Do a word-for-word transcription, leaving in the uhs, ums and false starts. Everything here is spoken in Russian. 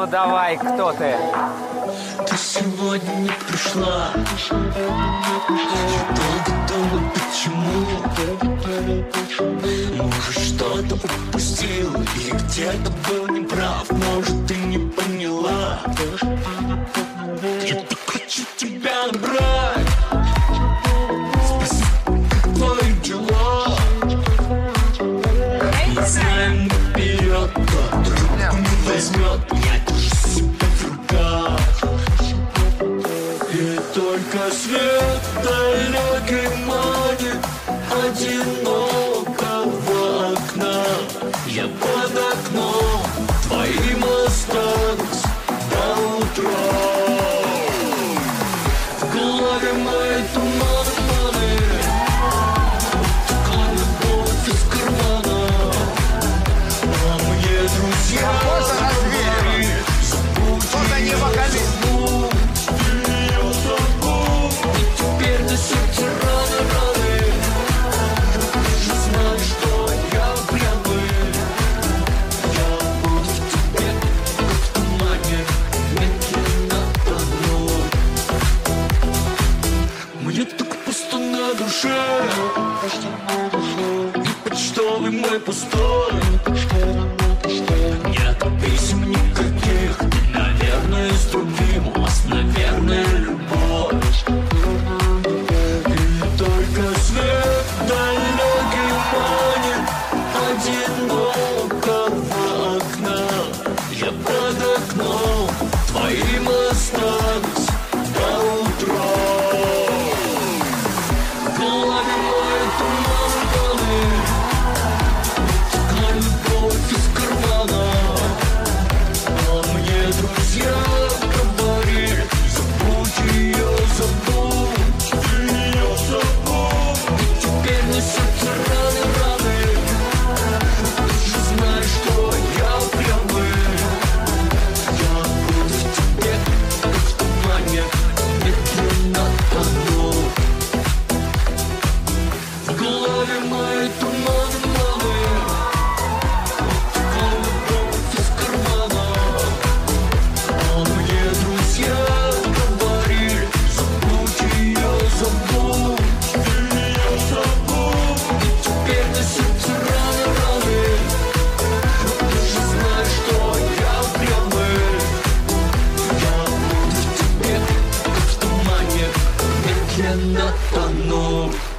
Ну давай, кто ты? Ты сегодня не пришла. Я долго думаю, почему. Может, что-то упустил и где-то был неправ. Может, ты не поняла. Я так хочу тебя набрать. Спроси, как твои дела. Мы знаем наперед, кто трубку не возьмет. Я держу себя в руках. И только свет далекий манит одинокого окна. Я под окном твоим останусь до утра. В голове моей туман, туманы. Такая любовь из кармана. А мне друзья говорили: забудь ее, забудь. Теперь на сердце раны, раны. Ты же знаешь, что я пьяный. Я буду в тебе, как в тумане, медленно тону. Мне так пусто на душе. И почтовый мой пустой. Нет писем никаких. Ты, наверное, с другим. У вас, наверное, любовь. Только свет далекий манит одинокого окна. Я под окном твоим останусь до утра. В голове моей туман, туманы. Такая любовь из кармана. А мне друзья говорили: забудь ее, забудь. Теперь на сердце раны, раны. Ты же знаешь, что я пьяный. Я буду в тебе, как в тумане, медленно тону. В голове моей туман, туманы. Такая любовь из кармана. А мне друзья говорили: забудь ее, забудь. Теперь на сердце раны, раны. Ты же знаешь, что я пьяный. Я буду в тебе, как в тумане, медленно тону.